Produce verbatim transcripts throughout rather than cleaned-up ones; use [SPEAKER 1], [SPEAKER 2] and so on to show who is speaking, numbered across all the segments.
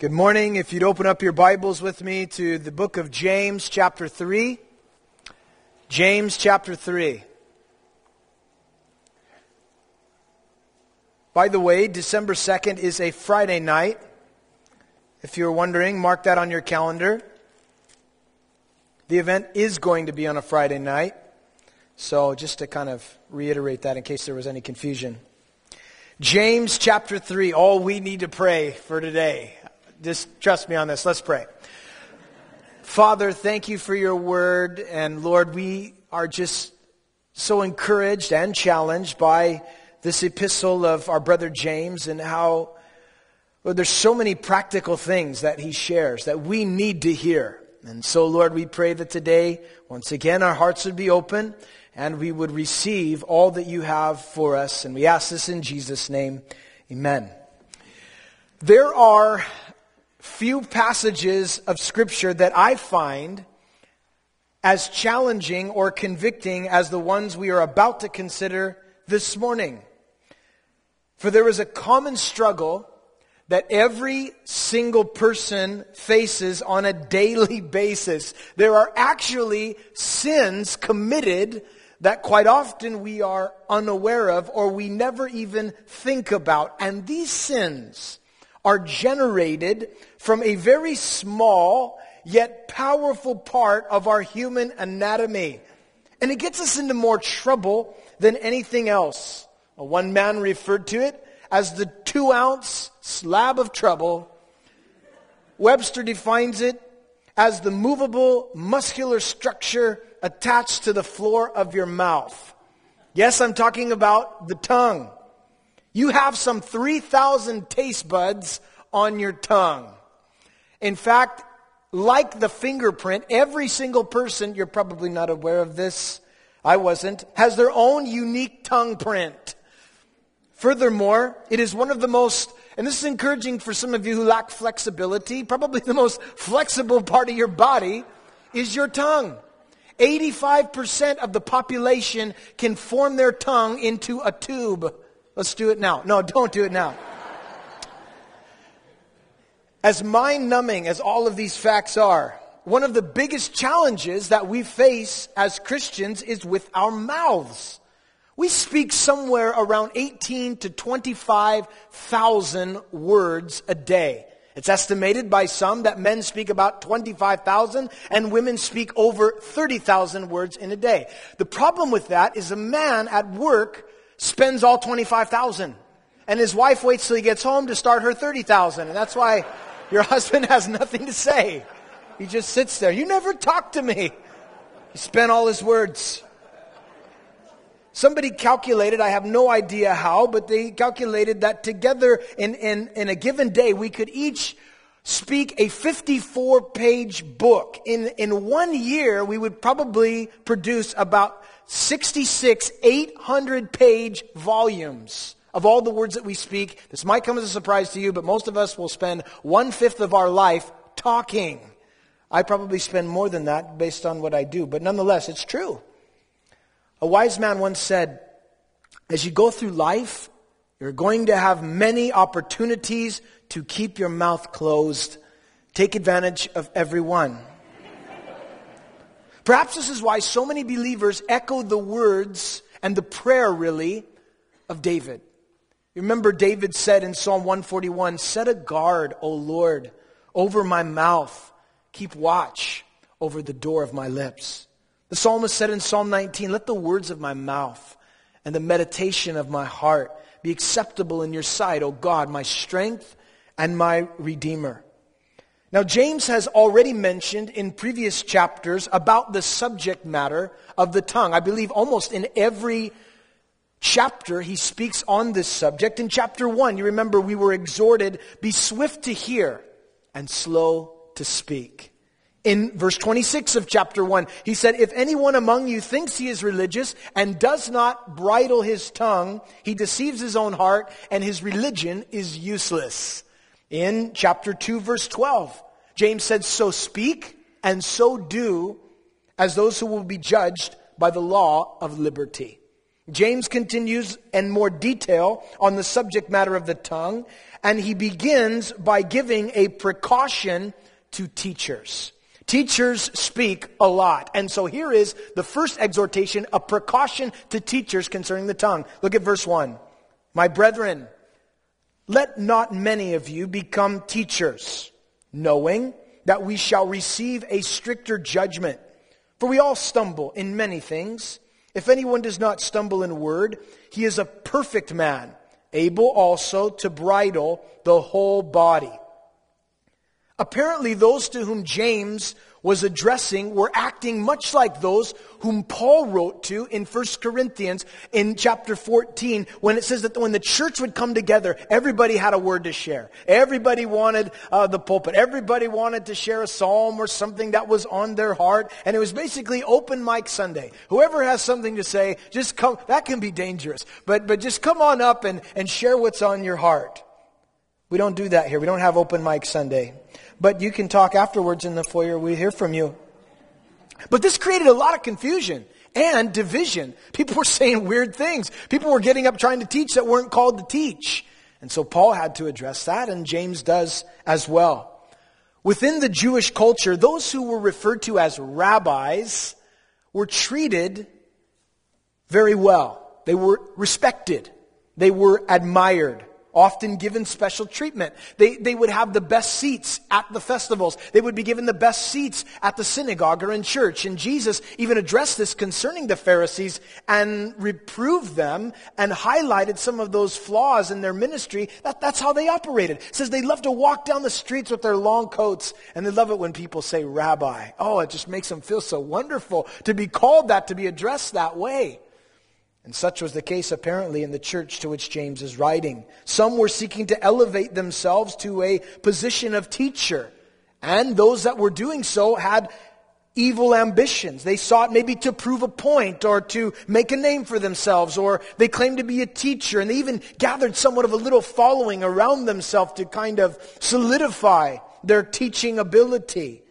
[SPEAKER 1] Good morning. If you'd open up your Bibles with me to the book of James, chapter three. James, chapter three. By the way, December second is a Friday night. If you're wondering, mark that on your calendar. The event is going to be on a Friday night. So just to kind of reiterate that in case there was any confusion. James, chapter three. All we need to pray for today. Just trust me on this. Let's pray. Father, thank you for your word. And Lord, we are just so encouraged and challenged by this epistle of our brother James and how well, there's so many practical things that he shares that we need to hear. And so, Lord, we pray that today, once again, our hearts would be open and we would receive all that you have for us. And we ask this in Jesus' name. Amen. There are few passages of Scripture that I find as challenging or convicting as the ones we are about to consider this morning. For there is a common struggle that every single person faces on a daily basis. There are actually sins committed that quite often we are unaware of or we never even think about. And these sins are generated from a very small yet powerful part of our human anatomy. And it gets us into more trouble than anything else. One man referred to it as the two-ounce slab of trouble. Webster defines it as the movable muscular structure attached to the floor of your mouth. Yes, I'm talking about the tongue. You have some three thousand taste buds on your tongue. In fact, like the fingerprint, every single person, you're probably not aware of this, I wasn't, has their own unique tongue print. Furthermore, it is one of the most, and this is encouraging for some of you who lack flexibility, probably the most flexible part of your body is your tongue. eighty-five percent of the population can form their tongue into a tube. Let's do it now. No, don't do it now. As mind-numbing as all of these facts are, one of the biggest challenges that we face as Christians is with our mouths. We speak somewhere around eighteen to twenty-five thousand words a day. It's estimated by some that men speak about twenty-five thousand and women speak over thirty thousand words in a day. The problem with that is a man at work spends all twenty-five thousand. And his wife waits till he gets home to start her thirty thousand. And that's why your husband has nothing to say. He just sits there. You never talk to me. He spent all his words. Somebody calculated, I have no idea how, but they calculated that together in, in, in a given day, we could each speak a fifty-four page book. In, in one year, we would probably produce about sixty-six eight hundred page volumes of all the words that we speak. This might come as a surprise to you, but most of us will spend one-fifth of our life talking. I probably spend more than that based on what I do, but nonetheless, it's true. A wise man once said, as you go through life, you're going to have many opportunities to keep your mouth closed. Take advantage of every one. Perhaps this is why so many believers echo the words and the prayer, really, of David. You remember David said in Psalm one forty-one, set a guard, O Lord, over my mouth. Keep watch over the door of my lips. The psalmist said in Psalm nineteen, let the words of my mouth and the meditation of my heart be acceptable in your sight, O God, my strength and my Redeemer. Now, James has already mentioned in previous chapters about the subject matter of the tongue. I believe almost in every chapter he speaks on this subject. In chapter one, you remember we were exhorted, be swift to hear and slow to speak. In verse twenty-six of chapter one, he said, if anyone among you thinks he is religious and does not bridle his tongue, he deceives his own heart and his religion is useless. In chapter two, verse twelve, James said, so speak and so do as those who will be judged by the law of liberty. James continues in more detail on the subject matter of the tongue, and he begins by giving a precaution to teachers. Teachers speak a lot. And so here is the first exhortation, a precaution to teachers concerning the tongue. Look at verse one. My brethren, let not many of you become teachers, knowing that we shall receive a stricter judgment. For we all stumble in many things. If anyone does not stumble in word, he is a perfect man, able also to bridle the whole body. Apparently, those to whom James was addressing were acting much like those whom Paul wrote to in First Corinthians in chapter fourteen, when it says that when the church would come together, everybody had a word to share. Everybody wanted uh, the pulpit. Everybody wanted to share a psalm or something that was on their heart. And it was basically open mic Sunday. Whoever has something to say, just come. That can be dangerous. But, but just come on up and, and share what's on your heart. We don't do that here. We don't have open mic Sunday. But you can talk afterwards in the foyer. We hear from you. But this created a lot of confusion and division. People were saying weird things. People were getting up trying to teach that weren't called to teach. And so Paul had to address that, and James does as well. Within the Jewish culture, those who were referred to as rabbis were treated very well. They were respected. They were admired. Often given special treatment. They, they would have the best seats at the festivals. They would be given the best seats at the synagogue or in church. And Jesus even addressed this concerning the Pharisees and reproved them and highlighted some of those flaws in their ministry. That, that's how they operated. It says they love to walk down the streets with their long coats, and they love it when people say rabbi. Oh, it just makes them feel so wonderful to be called that, to be addressed that way. And such was the case apparently in the church to which James is writing. Some were seeking to elevate themselves to a position of teacher. And those that were doing so had evil ambitions. They sought maybe to prove a point or to make a name for themselves, or they claimed to be a teacher, and they even gathered somewhat of a little following around themselves to kind of solidify their teaching ability.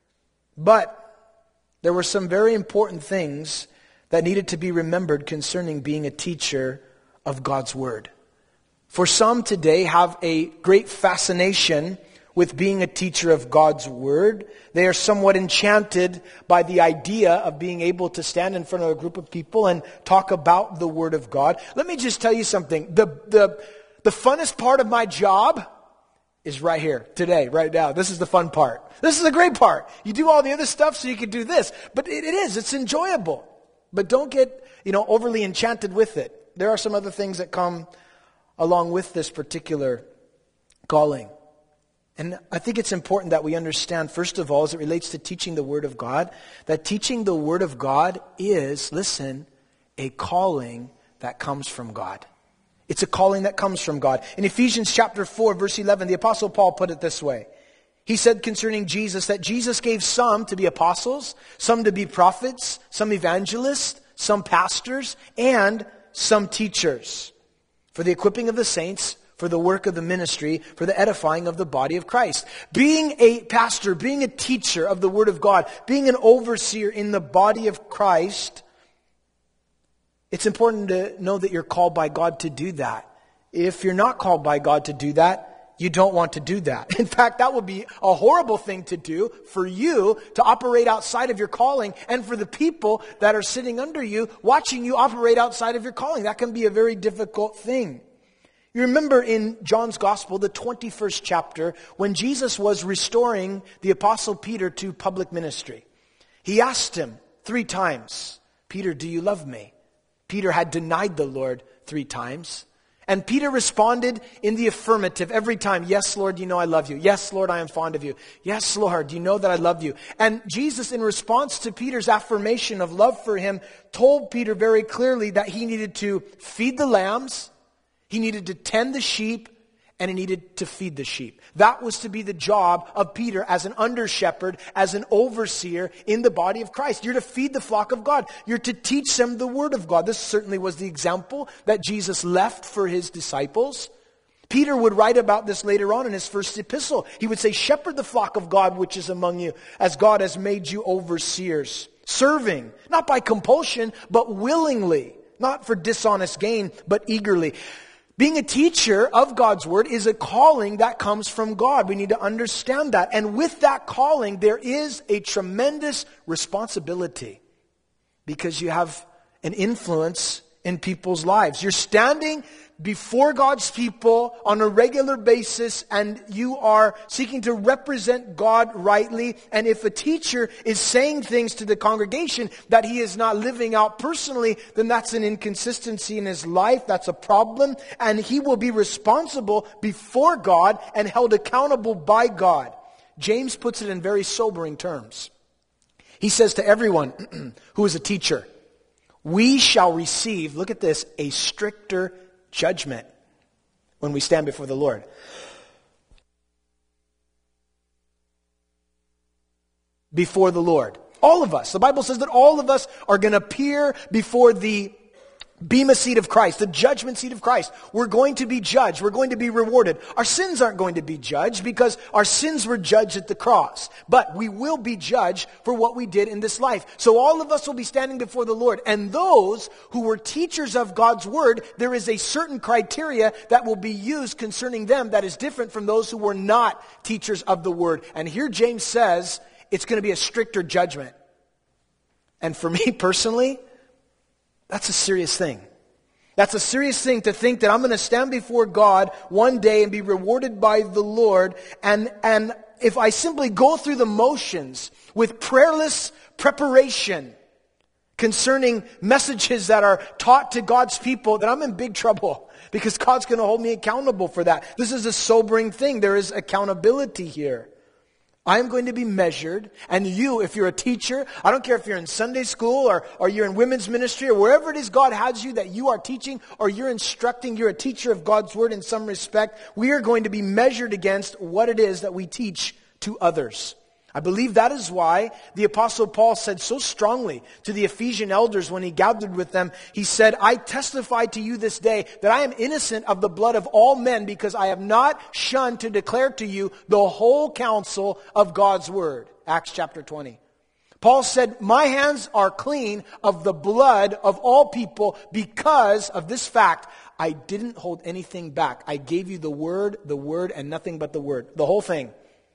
[SPEAKER 1] But there were some very important things that needed to be remembered concerning being a teacher of God's Word. For some today have a great fascination with being a teacher of God's Word. They are somewhat enchanted by the idea of being able to stand in front of a group of people and talk about the Word of God. Let me just tell you something. The, the, the funnest part of my job is right here, today, right now. This is the fun part. This is the great part. You do all the other stuff so you can do this. But it, it is, it's enjoyable. But don't get, you know, overly enchanted with it. There are some other things that come along with this particular calling. And I think it's important that we understand, first of all, as it relates to teaching the Word of God, that teaching the Word of God is, listen, a calling that comes from God. It's a calling that comes from God. In Ephesians chapter four, verse eleven, the Apostle Paul put it this way. He said concerning Jesus that Jesus gave some to be apostles, some to be prophets, some evangelists, some pastors, and some teachers for the equipping of the saints, for the work of the ministry, for the edifying of the body of Christ. Being a pastor, being a teacher of the Word of God, being an overseer in the body of Christ, it's important to know that you're called by God to do that. If you're not called by God to do that, you don't want to do that. In fact, that would be a horrible thing to do for you to operate outside of your calling, and for the people that are sitting under you, watching you operate outside of your calling. That can be a very difficult thing. You remember in John's Gospel, the twenty-first chapter, when Jesus was restoring the Apostle Peter to public ministry. He asked him three times, Peter, do you love me? Peter had denied the Lord three times. And Peter responded in the affirmative every time. Yes, Lord, you know I love you. Yes, Lord, I am fond of you. Yes, Lord, you know that I love you. And Jesus, in response to Peter's affirmation of love for him, told Peter very clearly that he needed to feed the lambs, he needed to tend the sheep, and he needed to feed the sheep. That was to be the job of Peter as an under-shepherd, as an overseer in the body of Christ. You're to feed the flock of God. You're to teach them the Word of God. This certainly was the example that Jesus left for his disciples. Peter would write about this later on in his first epistle. He would say, shepherd the flock of God which is among you, as God has made you overseers. Serving, not by compulsion, but willingly, not for dishonest gain, but eagerly. Being a teacher of God's Word is a calling that comes from God. We need to understand that. And with that calling, there is a tremendous responsibility because you have an influence in people's lives. You're standing before God's people on a regular basis and you are seeking to represent God rightly. And if a teacher is saying things to the congregation that he is not living out personally, then that's an inconsistency in his life. That's a problem. And he will be responsible before God and held accountable by God. James puts it in very sobering terms. He says to everyone who is a teacher, we shall receive, look at this, a stricter judgment when we stand before the Lord. Before the Lord. All of us. The Bible says that all of us are going to appear before the Bema seat of Christ, the judgment seat of Christ. We're going to be judged. We're going to be rewarded. Our sins aren't going to be judged because our sins were judged at the cross. But we will be judged for what we did in this life. So all of us will be standing before the Lord. And those who were teachers of God's Word, there is a certain criteria that will be used concerning them that is different from those who were not teachers of the Word. And here James says it's going to be a stricter judgment. And for me personally, that's a serious thing. That's a serious thing to think that I'm going to stand before God one day and be rewarded by the Lord. And, and if I simply go through the motions with prayerless preparation concerning messages that are taught to God's people, then I'm in big trouble because God's going to hold me accountable for that. This is a sobering thing. There is accountability here. I am going to be measured, and you, if you're a teacher, I don't care if you're in Sunday school or, or you're in women's ministry or wherever it is God has you that you are teaching or you're instructing, you're a teacher of God's Word in some respect, we are going to be measured against what it is that we teach to others. I believe that is why the Apostle Paul said so strongly to the Ephesian elders when he gathered with them, he said, I testify to you this day that I am innocent of the blood of all men because I have not shunned to declare to you the whole counsel of God's Word. Acts chapter twenty. Paul said, my hands are clean of the blood of all people because of this fact. I didn't hold anything back. I gave you the Word, the Word, and nothing but the Word. The whole thing.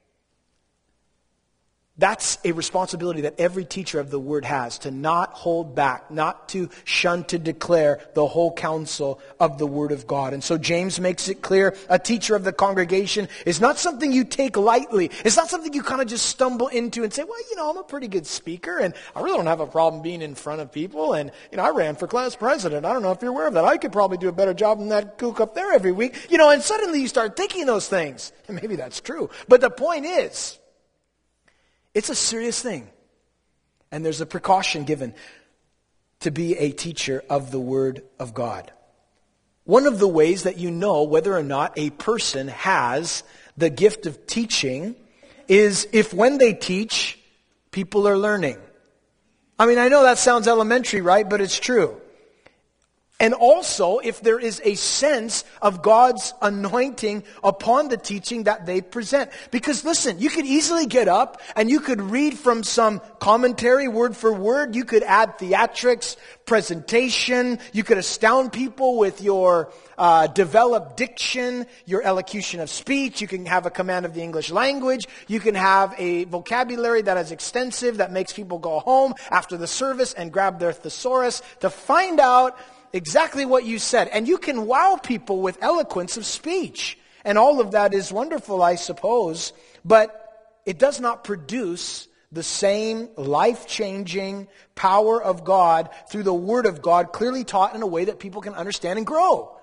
[SPEAKER 1] That's a responsibility that every teacher of the Word has, to not hold back, not to shun to declare the whole counsel of the Word of God. And so James makes it clear, a teacher of the congregation is not something you take lightly. It's not something you kind of just stumble into and say, well, you know, I'm a pretty good speaker and I really don't have a problem being in front of people. And, you know, I ran for class president. I don't know if you're aware of that. I could probably do a better job than that kook up there every week. You know, and suddenly you start thinking those things. And maybe that's true. But the point is, it's a serious thing. And there's a precaution given to be a teacher of the Word of God. One of the ways that you know whether or not a person has the gift of teaching is if when they teach, people are learning. I mean, I know that sounds elementary, right? But it's true. And also, if there is a sense of God's anointing upon the teaching that they present. Because listen, you could easily get up and you could read from some commentary word for word. You could add theatrics, presentation. You could astound people with your uh, developed diction, your elocution of speech. You can have a command of the English language. You can have a vocabulary that is extensive that makes people go home after the service and grab their thesaurus to find out exactly what you said. And you can wow people with eloquence of speech. And all of that is wonderful, I suppose. But it does not produce the same life-changing power of God through the Word of God, clearly taught in a way that people can understand and grow.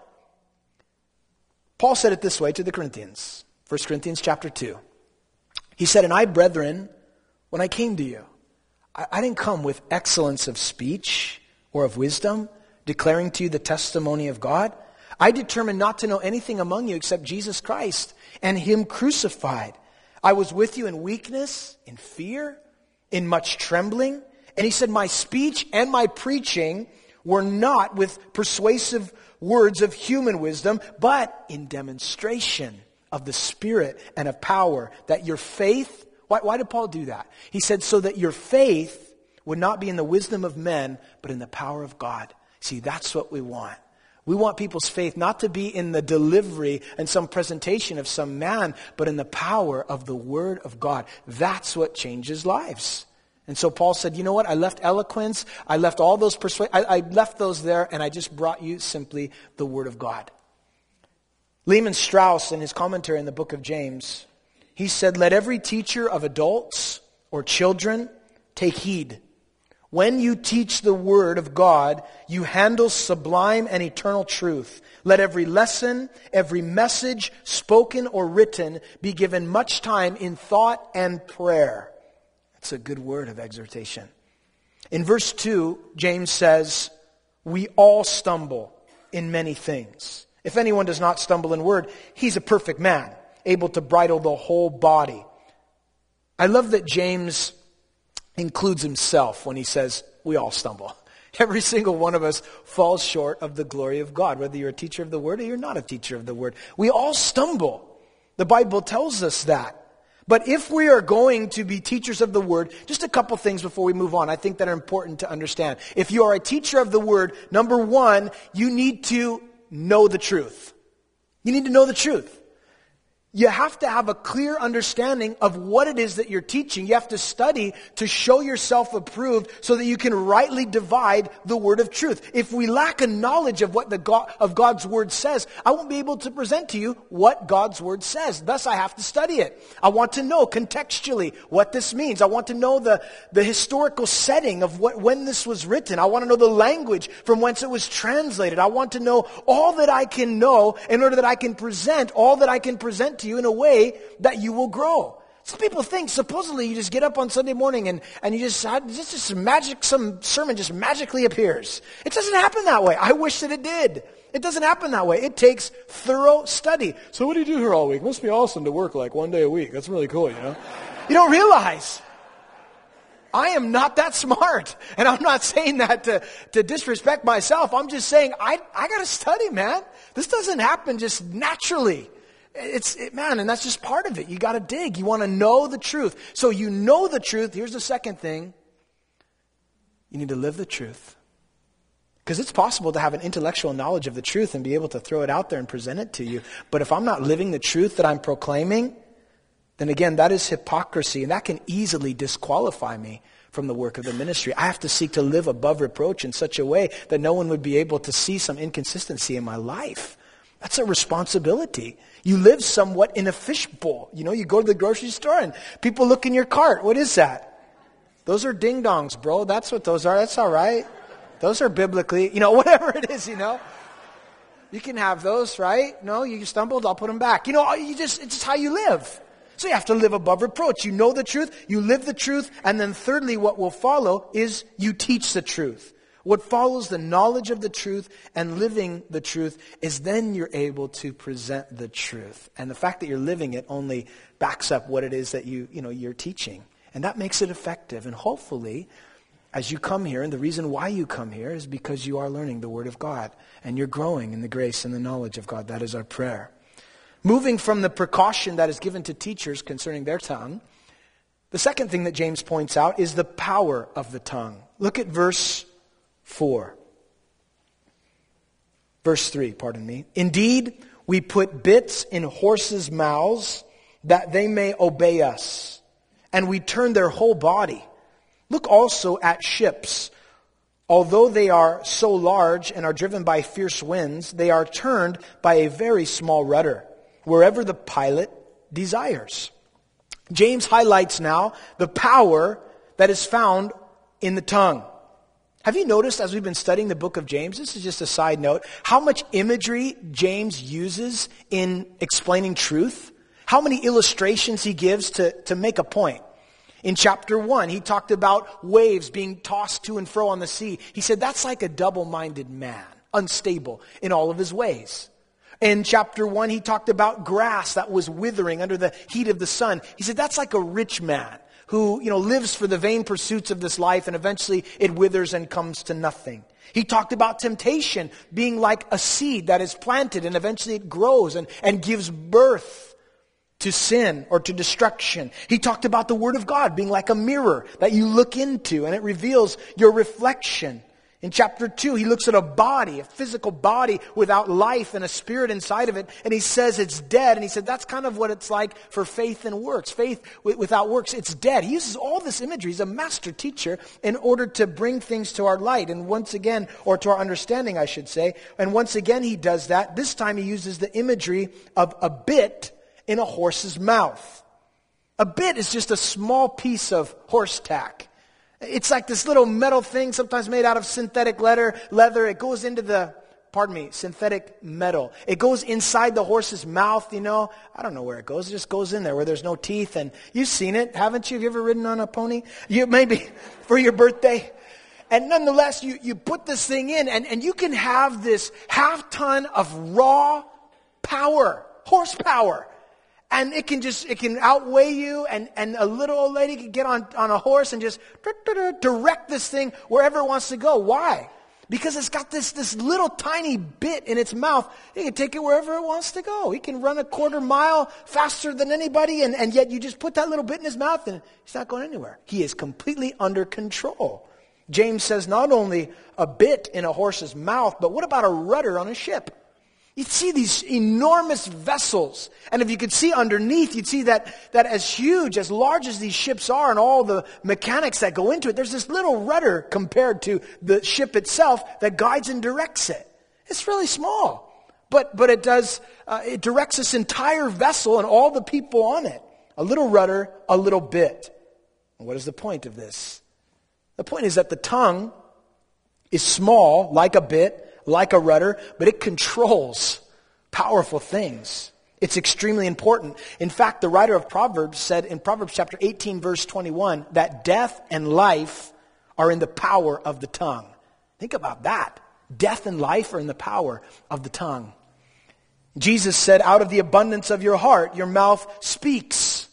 [SPEAKER 1] Paul said it this way to the Corinthians. First Corinthians chapter two. He said, and I, brethren, when I came to you, I, I didn't come with excellence of speech or of wisdom, declaring to you the testimony of God. I determined not to know anything among you except Jesus Christ and Him crucified. I was with you in weakness, in fear, in much trembling. And he said, my speech and my preaching were not with persuasive words of human wisdom, but in demonstration of the Spirit and of power, that your faith, why, why did Paul do that? He said, so that your faith would not be in the wisdom of men, but in the power of God. See, that's what we want. We want people's faith not to be in the delivery and some presentation of some man, but in the power of the Word of God. That's what changes lives. And so Paul said, you know what? I left eloquence. I left all those persuade. I, I left those there, and I just brought you simply the Word of God. Lehman Strauss, in his commentary in the book of James, he said, let every teacher of adults or children take heed. When you teach the Word of God, you handle sublime and eternal truth. Let every lesson, every message, spoken or written, be given much time in thought and prayer. That's a good word of exhortation. In verse two, James says, we all stumble in many things. If anyone does not stumble in word, he's a perfect man, able to bridle the whole body. I love that James includes himself when he says, we all stumble. Every single one of us falls short of the glory of God, whether you're a teacher of the Word or you're not a teacher of the Word. We all stumble. The Bible tells us that. But if we are going to be teachers of the Word, just a couple things before we move on, I think that are important to understand. If you are a teacher of the Word, number one, you need to know the truth. You need to know the truth. You have to have a clear understanding of what it is that you're teaching. You have to study to show yourself approved so that you can rightly divide the word of truth. If we lack a knowledge of what the God, of God's word says, I won't be able to present to you what God's word says. Thus, I have to study it. I want to know contextually what this means. I want to know the, the historical setting of what, when this was written. I want to know the language from whence it was translated. I want to know all that I can know in order that I can present all that I can present to you in a way that you will grow. Some people think supposedly you just get up on Sunday morning and, and you just, just, just magic, some sermon just magically appears. It doesn't happen that way. I wish that it did. It doesn't happen that way. It takes thorough study. So what do you do here all week? It must be awesome to work like one day a week. That's really cool, you know? You don't realize I am not that smart. And I'm not saying that to, to disrespect myself. I'm just saying I, I got to study, man. This doesn't happen just naturally. It's it, man, and that's just part of it. You got to dig. You want to know the truth. So you know the truth. Here's the second thing. You need to live the truth. Because it's possible to have an intellectual knowledge of the truth and be able to throw it out there and present it to you. But if I'm not living the truth that I'm proclaiming, then again, that is hypocrisy. And that can easily disqualify me from the work of the ministry. I have to seek to live above reproach in such a way that no one would be able to see some inconsistency in my life. That's a responsibility. You live somewhat in a fishbowl. You know, you go to the grocery store and people look in your cart. What is that? Those are ding-dongs, bro. That's what those are. That's all right. Those are biblically, you know, whatever it is, you know. You can have those, right? No, you stumbled, I'll put them back. You know, you just, it's just how you live. So you have to live above reproach. You know the truth, you live the truth, and then thirdly, what will follow is you teach the truth. What follows the knowledge of the truth and living the truth is then you're able to present the truth. And the fact that you're living it only backs up what it is that you, you know, you're teaching. And that makes it effective. And hopefully, as you come here, and the reason why you come here is because you are learning the Word of God. And you're growing in the grace and the knowledge of God. That is our prayer. Moving from the precaution that is given to teachers concerning their tongue, the second thing that James points out is the power of the tongue. Look at verse Four. Verse three, pardon me. Indeed, we put bits in horses' mouths that they may obey us, and we turn their whole body. Look also at ships. Although they are so large and are driven by fierce winds, they are turned by a very small rudder, wherever the pilot desires. James highlights now the power that is found in the tongue. Have you noticed as we've been studying the book of James, this is just a side note, how much imagery James uses in explaining truth? How many illustrations he gives to, to make a point? In chapter one, he talked about waves being tossed to and fro on the sea. He said that's like a double-minded man, unstable in all of his ways. In chapter one, he talked about grass that was withering under the heat of the sun. He said that's like a rich man who, you know, lives for the vain pursuits of this life and eventually it withers and comes to nothing. He talked about temptation being like a seed that is planted and eventually it grows and, and gives birth to sin or to destruction. He talked about the Word of God being like a mirror that you look into and it reveals your reflection. In chapter two, he looks at a body, a physical body without life and a spirit inside of it, and he says it's dead. And he said that's kind of what it's like for faith and works. Faith without works, it's dead. He uses all this imagery. He's a master teacher in order to bring things to our light. And once again, or to our understanding, I should say. And once again, he does that. This time he uses the imagery of a bit in a horse's mouth. A bit is just a small piece of horse tack. It's like this little metal thing, sometimes made out of synthetic leather. Leather. It goes into the, pardon me, synthetic metal. It goes inside the horse's mouth, you know. I don't know where it goes. It just goes in there where there's no teeth. And you've seen it, haven't you? Have you ever ridden on a pony? You maybe for your birthday. And nonetheless, you, you put this thing in, and, and you can have this half ton of raw power, horsepower. And it can just, it can outweigh you, and, and a little old lady can get on, on a horse and just direct this thing wherever it wants to go. Why? Because it's got this, this little tiny bit in its mouth. It can take it wherever it wants to go. He can run a quarter mile faster than anybody, and, and yet you just put that little bit in his mouth and he's not going anywhere. He is completely under control. James says not only a bit in a horse's mouth, but what about a rudder on a ship? You'd see these enormous vessels. And if you could see underneath, you'd see that, that as huge, as large as these ships are and all the mechanics that go into it, there's this little rudder compared to the ship itself that guides and directs it. It's really small. But, but it does, uh, it directs this entire vessel and all the people on it. A little rudder, a little bit. And what is the point of this? The point is that the tongue is small, like a bit, like a rudder, but it controls powerful things. It's extremely important. In fact, the writer of Proverbs said in Proverbs chapter eighteen, verse twenty-one, that death and life are in the power of the tongue. Think about that. Death and life are in the power of the tongue. Jesus said, out of the abundance of your heart, your mouth speaks.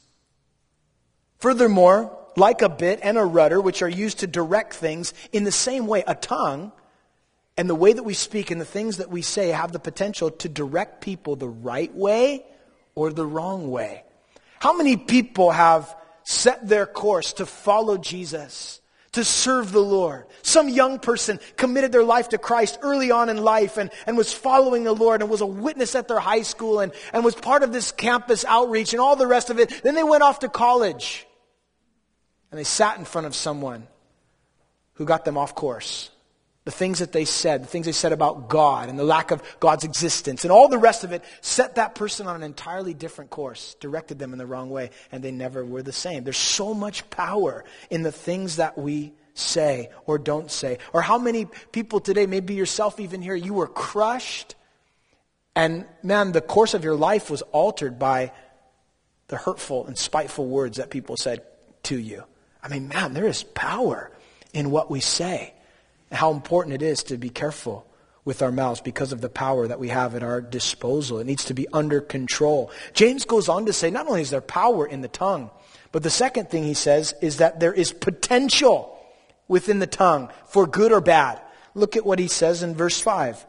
[SPEAKER 1] Furthermore, like a bit and a rudder, which are used to direct things, in the same way, a tongue and the way that we speak and the things that we say have the potential to direct people the right way or the wrong way. How many people have set their course to follow Jesus, to serve the Lord? Some young person committed their life to Christ early on in life and, and was following the Lord and was a witness at their high school and, and was part of this campus outreach and all the rest of it. Then they went off to college and they sat in front of someone who got them off course. The things that they said, the things they said about God and the lack of God's existence and all the rest of it set that person on an entirely different course, directed them in the wrong way, and they never were the same. There's so much power in the things that we say or don't say. Or how many people today, maybe yourself even here, you were crushed and man, the course of your life was altered by the hurtful and spiteful words that people said to you. I mean, man, there is power in what we say. How important it is to be careful with our mouths because of the power that we have at our disposal. It needs to be under control. James goes on to say not only is there power in the tongue, but the second thing he says is that there is potential within the tongue for good or bad. Look at what he says in verse five.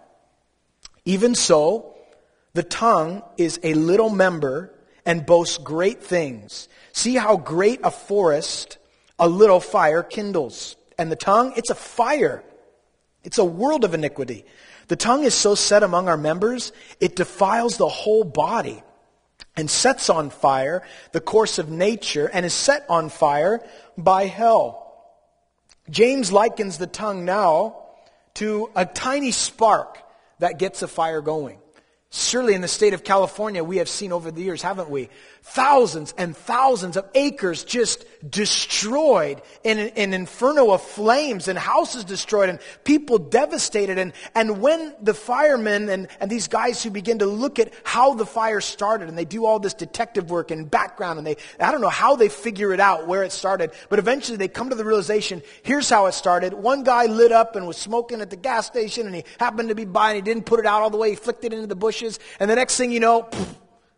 [SPEAKER 1] Even so, the tongue is a little member and boasts great things. See how great a forest a little fire kindles. And the tongue, it's a fire. It's a world of iniquity. The tongue is so set among our members, it defiles the whole body and sets on fire the course of nature and is set on fire by hell. James likens the tongue now to a tiny spark that gets a fire going. Surely in the state of California, we have seen over the years, haven't we? Thousands and thousands of acres just destroyed in an, an inferno of flames and houses destroyed and people devastated. And, and when the firemen and, and these guys who begin to look at how the fire started and they do all this detective work and background and they, I don't know how they figure it out where it started, but eventually they come to the realization, here's how it started. One guy lit up and was smoking at the gas station and he happened to be by and he didn't put it out all the way. He flicked it into the bushes. And the next thing you know, poof,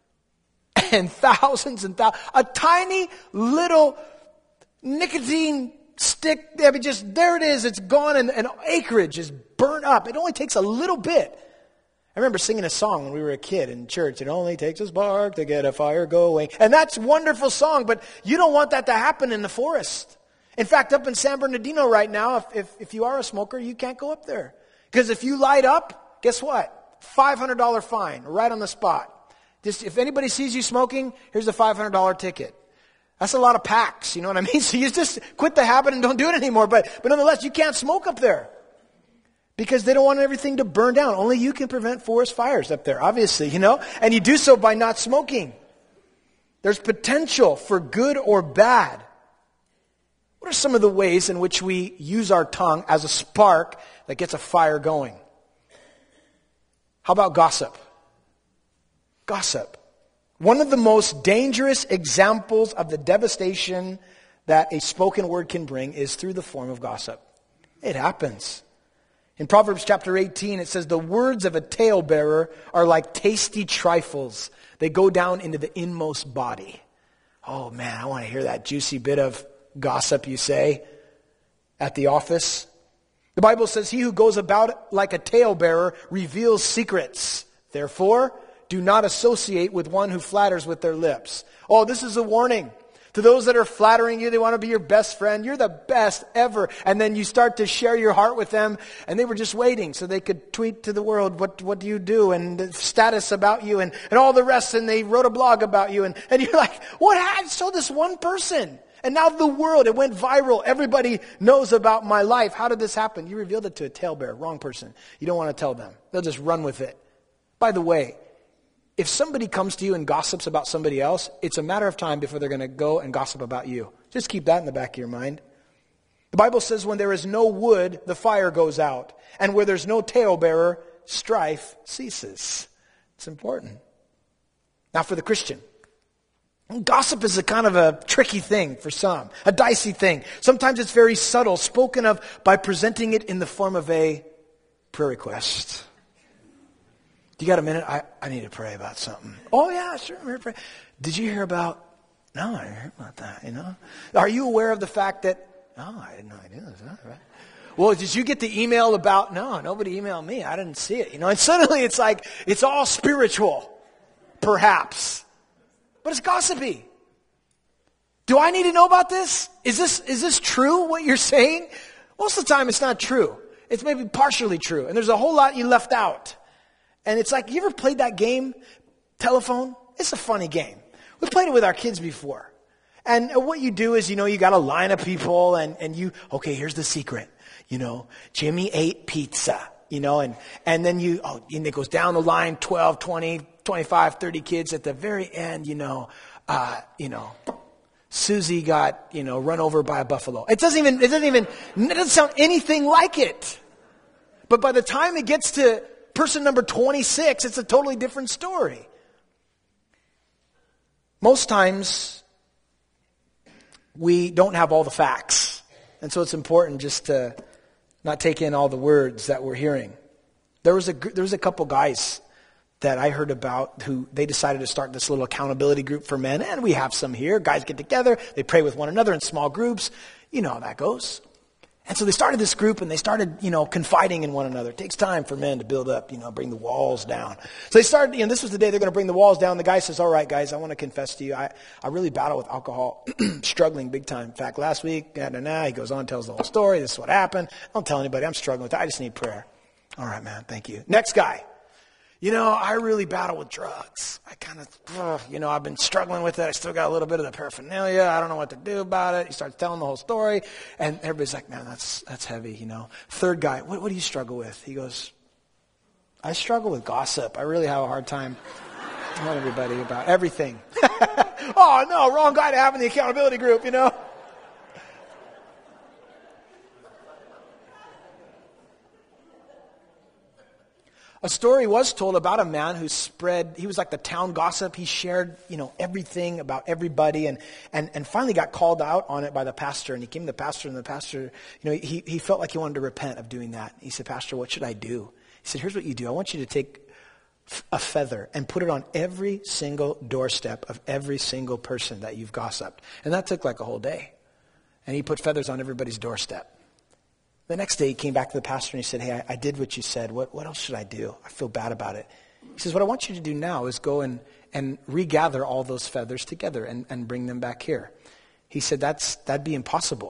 [SPEAKER 1] and thousands and thousands, a tiny little nicotine stick, I mean, just there it is, it's gone, and, and acreage is burnt up. It only takes a little bit. I remember singing a song when we were a kid in church. It only takes a spark to get a fire going. And that's a wonderful song, but you don't want that to happen in the forest. In fact, up in San Bernardino right now, if, if, if you are a smoker, you can't go up there. Because if you light up, guess what? five hundred dollars fine, right on the spot. Just, if anybody sees you smoking, here's a five hundred dollars ticket. That's a lot of packs, you know what I mean? So you just quit the habit and don't do it anymore. But, but nonetheless, you can't smoke up there. Because they don't want everything to burn down. Only you can prevent forest fires up there, obviously, you know? And you do so by not smoking. There's potential for good or bad. What are some of the ways in which we use our tongue as a spark that gets a fire going? How about gossip? Gossip. One of the most dangerous examples of the devastation that a spoken word can bring is through the form of gossip. It happens. In Proverbs chapter eighteen, it says, the words of a talebearer are like tasty trifles. They go down into the inmost body. Oh man, I want to hear that juicy bit of gossip, you say, at the office. The Bible says, he who goes about like a talebearer reveals secrets. Therefore, do not associate with one who flatters with their lips. Oh, this is a warning. To those that are flattering you, they want to be your best friend. You're the best ever. And then you start to share your heart with them. And they were just waiting so they could tweet to the world, what, what do you do? And the status about you and, and all the rest. And they wrote a blog about you. And, and you're like, what happened? So this one person. And now the world, it went viral. Everybody knows about my life. How did this happen? You revealed it to a talebearer, wrong person. You don't want to tell them. They'll just run with it. By the way, if somebody comes to you and gossips about somebody else, it's a matter of time before they're going to go and gossip about you. Just keep that in the back of your mind. The Bible says when there is no wood, the fire goes out. And where there's no talebearer, strife ceases. It's important. Now for the Christian. Gossip is a kind of a tricky thing for some, a dicey thing. Sometimes it's very subtle, spoken of by presenting it in the form of a prayer request. You got a minute? I, I need to pray about something. Oh yeah, sure, I'm here to pray. Did you hear about, no, I didn't hear about that, you know? Are you aware of the fact that, no, I didn't know I did this, huh? Right? Well, did you get the email about, no, nobody emailed me, I didn't see it, you know? And suddenly it's like, it's all spiritual, perhaps. But it's gossipy. Do I need to know about this? Is this, is this true, what you're saying? Most of the time it's not true. It's maybe partially true. And there's a whole lot you left out. And it's like, you ever played that game, telephone? It's a funny game. We played it with our kids before. And what you do is, you know, you got a line of people and, and you, okay, here's the secret. You know, Jimmy ate pizza, you know, and, and then you, oh, and it goes down the line, twelve, twenty, twenty-five, thirty kids. At the very end, you know, uh, you know, Susie got, you know, run over by a buffalo. It doesn't even, it doesn't even, it doesn't sound anything like it. But by the time it gets to person number twenty-six, it's a totally different story. Most times, we don't have all the facts. And so it's important just to not take in all the words that we're hearing. There was a, there was a couple guys that I heard about who they decided to start this little accountability group for men. And we have some here. Guys get together. They pray with one another in small groups. You know how that goes. And so they started this group and they started, you know, confiding in one another. It takes time for men to build up, you know, bring the walls down. So they started, you know, this was the day they're going to bring the walls down. The guy says, all right, guys, I want to confess to you. I, I really battle with alcohol, struggling big time. In fact, last week, nah, nah, nah, he goes on, tells the whole story. This is what happened. Don't tell anybody. I'm struggling with that. I just need prayer. All right, man. Thank you. Next guy. You know, I really battle with drugs. I kind of, you know, I've been struggling with it. I still got a little bit of the paraphernalia. I don't know what to do about it. He starts telling the whole story. And everybody's like, man, that's that's heavy, you know. Third guy, what, what do you struggle with? He goes, I struggle with gossip. I really have a hard time telling everybody about everything. Oh, no, wrong guy to have in the accountability group, you know. A story was told about a man who spread, he was like the town gossip. He shared, you know, everything about everybody and, and, and finally got called out on it by the pastor. And he came to the pastor and the pastor, you know, he, he felt like he wanted to repent of doing that. He said, Pastor, what should I do? He said, here's what you do. I want you to take a feather and put it on every single doorstep of every single person that you've gossiped. And that took like a whole day. And he put feathers on everybody's doorstep. The next day he came back to the pastor and he said, hey, I, I did what you said. What, what else should I do? I feel bad about it. He says, what I want you to do now is go and, and regather all those feathers together and, and bring them back here. He said, that's, that'd be impossible.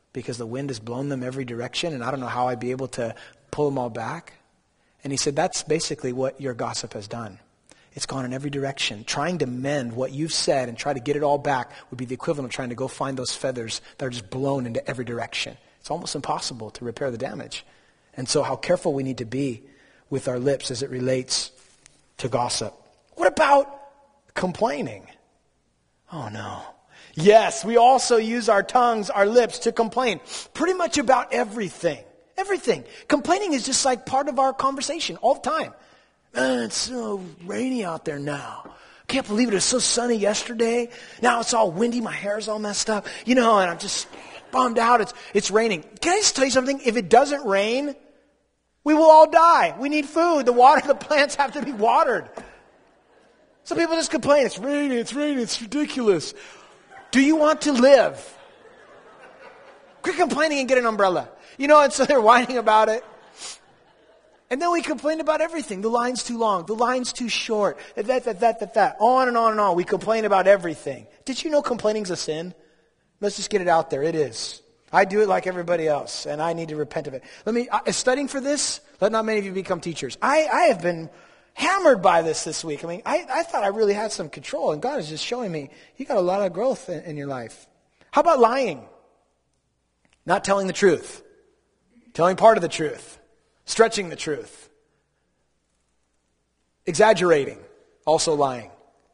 [SPEAKER 1] because the wind has blown them every direction and I don't know how I'd be able to pull them all back. And he said, that's basically what your gossip has done. It's gone in every direction. Trying to mend what you've said and try to get it all back would be the equivalent of trying to go find those feathers that are just blown into every direction. It's almost impossible to repair the damage. And so how careful we need to be with our lips as it relates to gossip. What about complaining? Oh no. Yes, we also use our tongues, our lips to complain pretty much about everything. Everything. Complaining is just like part of our conversation all the time. Man, it's so rainy out there now. Can't believe it. It was so sunny yesterday. Now it's all windy. My hair's all messed up. You know, and I'm just bummed out. It's, it's raining. Can I just tell you something? If it doesn't rain, we will all die. We need food. The water, the plants have to be watered. Some people just complain. It's raining. It's raining. It's ridiculous. Do you want to live? Quit complaining and get an umbrella. You know, and so they're whining about it. And then we complain about everything. The line's too long. The line's too short. That, that, that, that, that, that. On and on and on. We complain about everything. Did you know complaining's a sin? Let's just get it out there. It is. I do it like everybody else, and I need to repent of it. Let me, uh, studying for this, let not many of you become teachers. I, I have been hammered by this this week. I mean, I, I thought I really had some control, and God is just showing me you got a lot of growth in, in your life. How about lying? Not telling the truth. Telling part of the truth. Stretching the truth. Exaggerating. Also lying.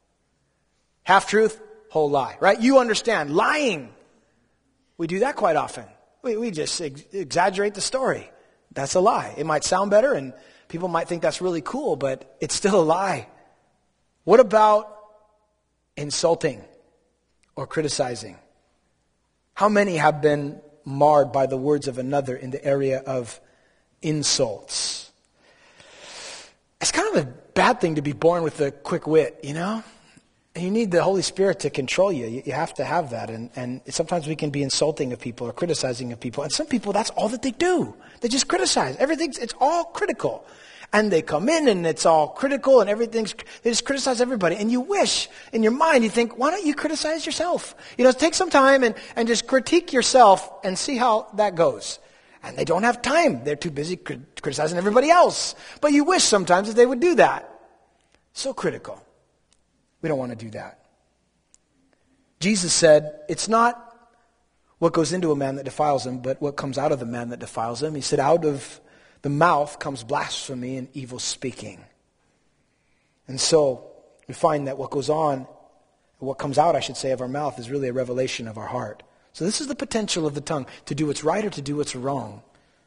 [SPEAKER 1] Half truth, whole lie. Right? You understand. Lying. We do that quite often. We, we just ex- exaggerate the story. That's a lie. It might sound better and people might think that's really cool, but it's still a lie. What about insulting or criticizing? How many have been marred by the words of another in the area of insults? It's kind of a bad thing to be born with a quick wit, you know? And you need the Holy Spirit to control you. You, you have to have that. And, and sometimes we can be insulting of people or criticizing of people. And some people, that's all that they do. They just criticize. Everything's, it's all critical. And they come in and it's all critical and everything's, they just criticize everybody. And you wish, in your mind, you think, why don't you criticize yourself? You know, take some time and, and just critique yourself and see how that goes. And they don't have time. They're too busy crit- criticizing everybody else. But you wish sometimes that they would do that. So critical. We don't want to do that. Jesus said, it's not what goes into a man that defiles him, but what comes out of the man that defiles him. He said, out of the mouth comes blasphemy and evil speaking. And so we find that what goes on, what comes out, I should say, of our mouth is really a revelation of our heart. So this is the potential of the tongue, to do what's right or to do what's wrong.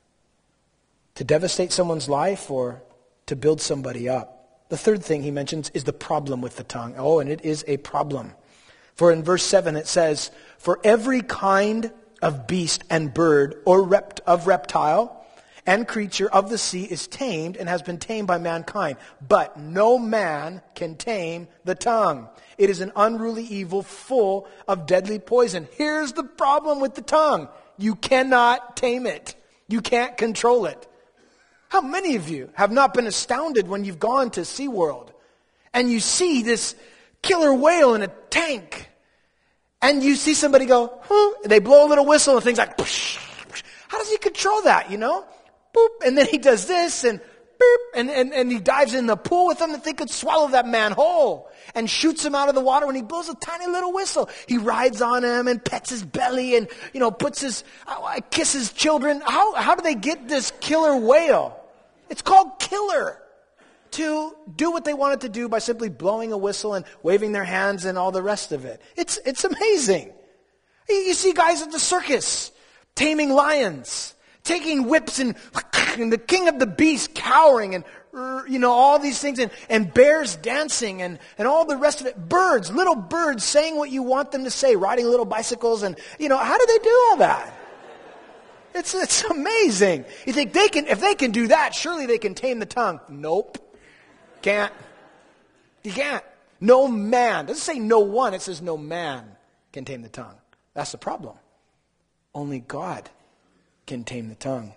[SPEAKER 1] To devastate someone's life or to build somebody up. The third thing he mentions is the problem with the tongue. Oh, and it is a problem. For in verse seven it says, for every kind of beast and bird or rept- of reptile and creature of the sea is tamed and has been tamed by mankind. But no man can tame the tongue. It is an unruly evil full of deadly poison. Here's the problem with the tongue. You cannot tame it. You can't control it. How many of you have not been astounded when you've gone to SeaWorld and you see this killer whale in a tank and you see somebody go, huh, they blow a little whistle and things like, psh, psh. How does he control that, you know? Boop, and then he does this and boop, and, and, and he dives in the pool with them that they could swallow that man whole and shoots him out of the water when he blows a tiny little whistle. He rides on him and pets his belly and, you know, puts his, uh, kisses children. How, how do they get this killer whale? It's called killer. To do what they wanted to do by simply blowing a whistle and waving their hands and all the rest of it. It's, it's amazing. You see guys at the circus taming lions, taking whips and, and the king of the beast cowering and, you know, all these things and, and bears dancing and, and all the rest of it. Birds, little birds saying what you want them to say, riding little bicycles and, you know, how do they do all that? It's, it's amazing. You think they can, if they can do that, surely they can tame the tongue. Nope. Can't. You can't. No man. It doesn't say no one. It says no man can tame the tongue. That's the problem. Only God can tame the tongue.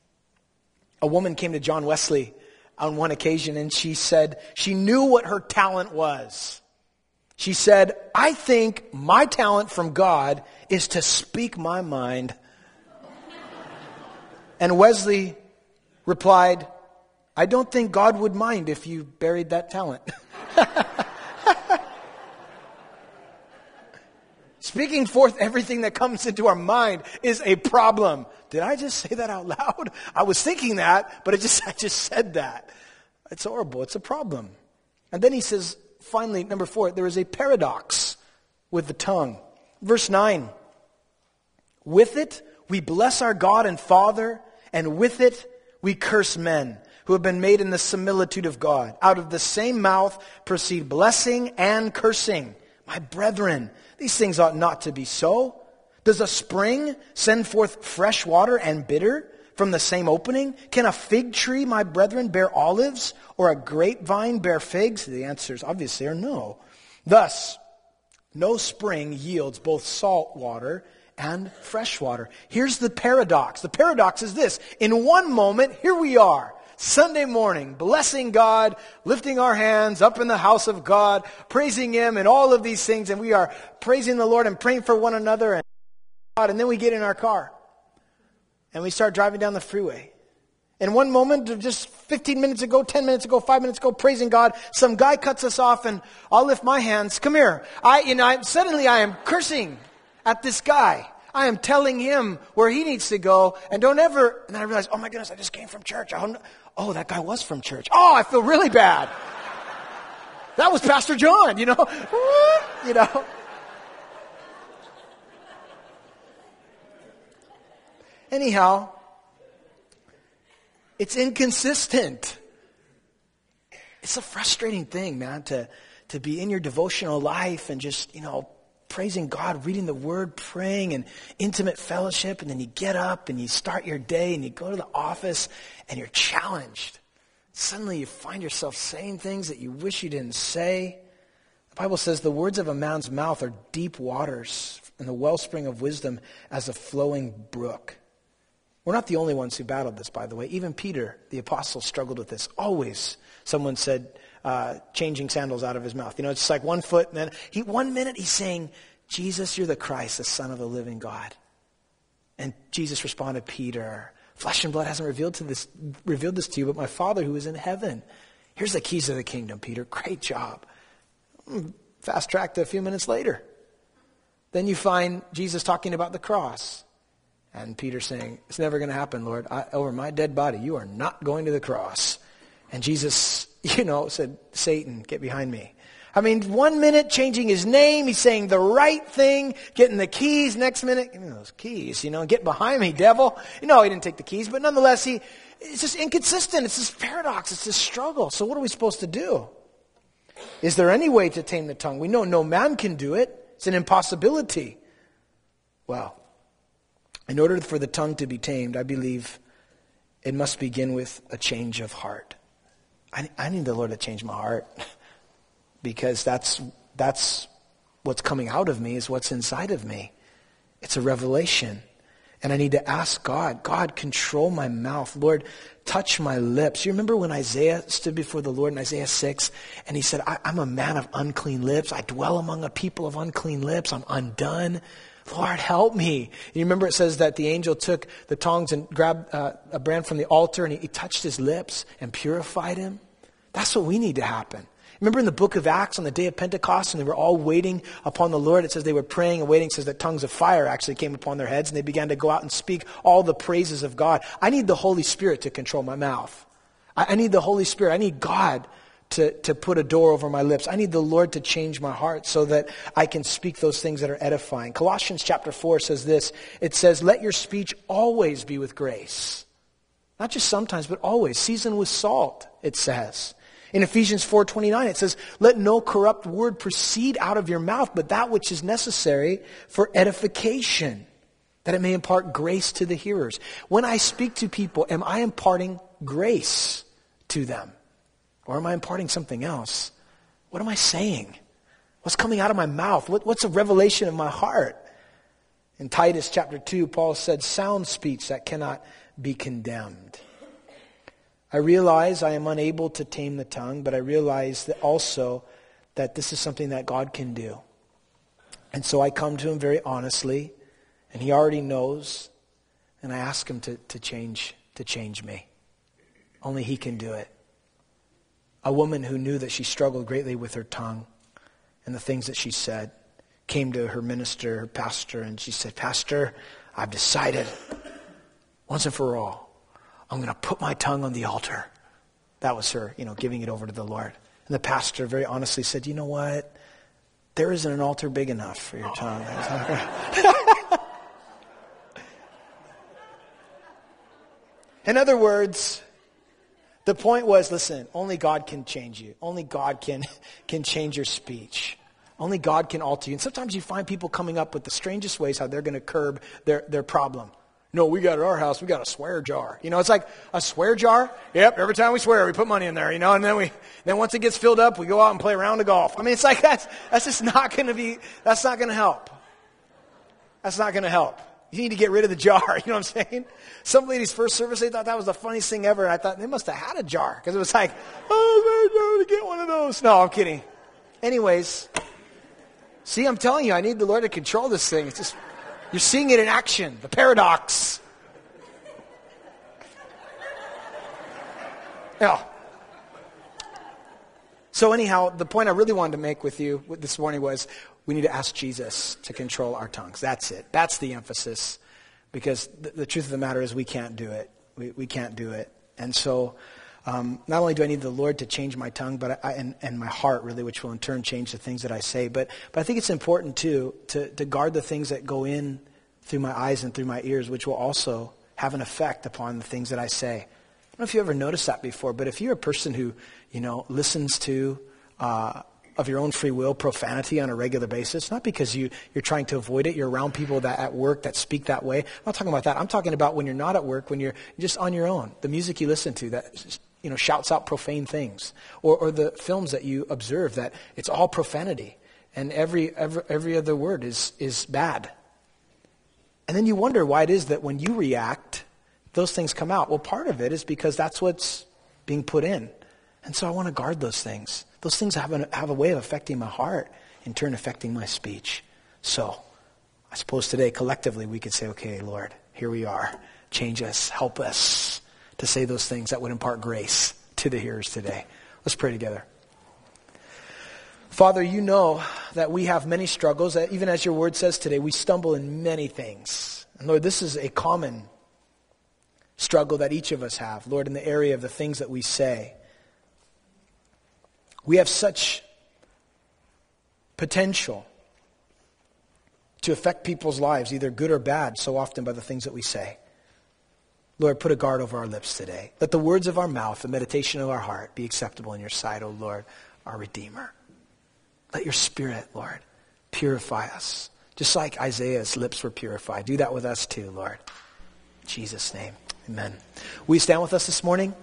[SPEAKER 1] A woman came to John Wesley on one occasion and she said she knew what her talent was. She said, I think my talent from God is to speak my mind And Wesley replied, I don't think God would mind if you buried that talent. Speaking forth everything that comes into our mind is a problem. Did I just say that out loud? I was thinking that, but it just I just said that. It's horrible. It's a problem. And then he says, finally, number four, there is a paradox with the tongue. Verse nine, with it we bless our God and Father, and with it we curse men who have been made in the similitude of God. Out of the same mouth proceed blessing and cursing. My brethren, these things ought not to be so. Does a spring send forth fresh water and bitter from the same opening? Can a fig tree, my brethren, bear olives, or a grapevine bear figs? The answers obviously are no. Thus, no spring yields both salt water and fresh water. Here's the paradox. The paradox is this. In one moment, here we are, Sunday morning, blessing God, lifting our hands up in the house of God, praising Him and all of these things. And we are praising the Lord and praying for one another. And God, and then we get in our car and we start driving down the freeway. In one moment, just fifteen minutes ago, ten minutes ago, five minutes ago, praising God, some guy cuts us off and I'll lift my hands. Come here. I, you know, I, suddenly I am cursing at this guy. I am telling him where he needs to go, and don't ever, and then I realize, oh my goodness, I just came from church. I oh, that guy was from church. Oh, I feel really bad. That was Pastor John, you know. you know. Anyhow, it's inconsistent. It's a frustrating thing, man, to, to be in your devotional life and just, you know, praising God, reading the Word, praying, and intimate fellowship, and then you get up and you start your day and you go to the office and you're challenged. Suddenly you find yourself saying things that you wish you didn't say. The Bible says the words of a man's mouth are deep waters, and the wellspring of wisdom as a flowing brook. We're not the only ones who battled this, by the way. Even Peter, the apostle, struggled with this. Always, someone said, uh, changing sandals out of his mouth. You know, it's like one foot, and then he, one minute he's saying, Jesus, you're the Christ, the Son of the living God. And Jesus responded, Peter, flesh and blood hasn't revealed to this, revealed this to you, but my Father who is in heaven. Here's the keys of the kingdom, Peter. Great job. Fast track to a few minutes later. Then you find Jesus talking about the cross. And Peter saying, it's never going to happen, Lord. I, over my dead body, you are not going to the cross. And Jesus, you know, said, Satan, get behind me. I mean, one minute changing his name, he's saying the right thing, getting the keys. Next minute, give me those keys, you know, get behind me, devil. You know, he didn't take the keys, but nonetheless, he, it's just inconsistent. It's this paradox. It's this struggle. So what are we supposed to do? Is there any way to tame the tongue? We know no man can do it. It's an impossibility. Well, in order for the tongue to be tamed, I believe it must begin with a change of heart. I, I need the Lord to change my heart because that's that's what's coming out of me is what's inside of me. It's a revelation. And I need to ask God, God, control my mouth. Lord, touch my lips. You remember when Isaiah stood before the Lord in Isaiah six, and he said, I, I'm a man of unclean lips. I dwell among a people of unclean lips. I'm undone. Lord, help me. You remember it says that the angel took the tongs and grabbed uh, a brand from the altar and he, he touched his lips and purified him. That's what we need to happen. Remember in the book of Acts on the day of Pentecost, and they were all waiting upon the Lord. It says they were praying and waiting. It says that tongues of fire actually came upon their heads, and they began to go out and speak all the praises of God. I need the Holy Spirit to control my mouth. I, I need the Holy Spirit. I need God to, to put a door over my lips. I need the Lord to change my heart so that I can speak those things that are edifying. Colossians chapter four says this. It says, let your speech always be with grace. Not just sometimes, but always. Seasoned with salt, it says. In Ephesians four twenty-nine, it says, let no corrupt word proceed out of your mouth, but that which is necessary for edification, that it may impart grace to the hearers. When I speak to people, am I imparting grace to them? Or am I imparting something else? What am I saying? What's coming out of my mouth? What, what's a revelation of my heart? In Titus chapter two, Paul said, sound speech that cannot be condemned. I realize I am unable to tame the tongue, but I realize that also that this is something that God can do. And so I come to him very honestly, and he already knows. And I ask him to, to change, to change me. Only he can do it. A woman who knew that she struggled greatly with her tongue and the things that she said came to her minister, her pastor, and she said, Pastor, I've decided once and for all, I'm going to put my tongue on the altar. That was her, you know, giving it over to the Lord. And the pastor very honestly said, you know what? There isn't an altar big enough for your tongue. In other words, the point was, listen, only God can change you. Only God can, can change your speech. Only God can alter you. And sometimes you find people coming up with the strangest ways how they're going to curb their, their problem. No, we got at our house, we got a swear jar. You know, it's like a swear jar. Yep, every time we swear, we put money in there, you know, and then we, then once it gets filled up, we go out and play a round of golf. I mean, it's like, that's, that's just not going to be, that's not going to help. That's not going to help. You need to get rid of the jar, you know what I'm saying? Some ladies' first service, they thought that was the funniest thing ever. And I thought they must have had a jar because it was like, oh, I'm going to get one of those. No, I'm kidding. Anyways, see, I'm telling you, I need the Lord to control this thing. It's just, you're seeing it in action, the paradox. Yeah. So anyhow, the point I really wanted to make with you this morning was we need to ask Jesus to control our tongues. That's it. That's the emphasis. Because the, the truth of the matter is we can't do it. We, we can't do it. And so um, not only do I need the Lord to change my tongue but I, and, and my heart, really, which will in turn change the things that I say. But, but I think it's important, too, to, to guard the things that go in through my eyes and through my ears, which will also have an effect upon the things that I say. I don't know if you ever noticed that before, but if you're a person who, you know, listens to uh, of your own free will profanity on a regular basis, not because you, you're trying to avoid it, you're around people that at work that speak that way. I'm not talking about that. I'm talking about when you're not at work, when you're just on your own, the music you listen to that, you know, shouts out profane things, or, or the films that you observe that it's all profanity and every every, every other word is is bad. And then you wonder why it is that when you react, those things come out. Well, part of it is because that's what's being put in. And so I want to guard those things. Those things have, an, have a way of affecting my heart, in turn affecting my speech. So I suppose today, collectively, we could say, okay, Lord, here we are. Change us. Help us to say those things that would impart grace to the hearers today. Let's pray together. Father, you know that we have many struggles, that even as your word says today, we stumble in many things. And Lord, this is a common struggle that each of us have, Lord, in the area of the things that we say. We have such potential to affect people's lives, either good or bad, so often by the things that we say. Lord, put a guard over our lips today. Let the words of our mouth, the meditation of our heart be acceptable in your sight, O Lord, our Redeemer. Let your Spirit, Lord, purify us. Just like Isaiah's lips were purified. Do that with us too, Lord. In Jesus' name, amen. Will you stand with us this morning?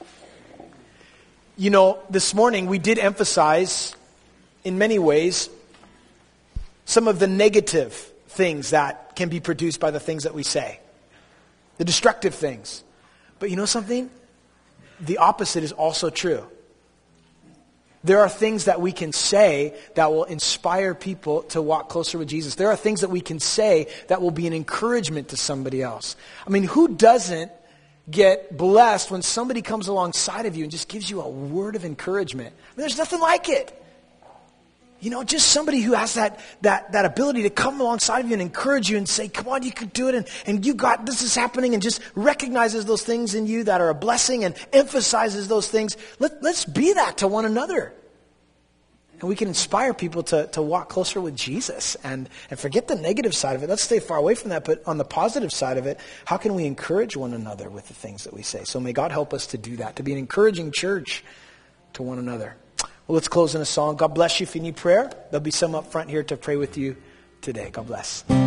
[SPEAKER 1] You know, this morning we did emphasize, in many ways, some of the negative things that can be produced by the things that we say. The destructive things. But you know something? The opposite is also true. There are things that we can say that will inspire people to walk closer with Jesus. There are things that we can say that will be an encouragement to somebody else. I mean, who doesn't get blessed when somebody comes alongside of you and just gives you a word of encouragement? I mean, there's nothing like it. You know, just somebody who has that that that ability to come alongside of you and encourage you and say, come on, you can do it, and, and you got, this is happening, and just recognizes those things in you that are a blessing and emphasizes those things. Let, let's be that to one another. And we can inspire people to, to walk closer with Jesus and, and forget the negative side of it. Let's stay far away from that, but on the positive side of it, how can we encourage one another with the things that we say? So may God help us to do that, to be an encouraging church to one another. Well, let's close in a song. God bless you. If you need prayer, there'll be some up front here to pray with you today. God bless.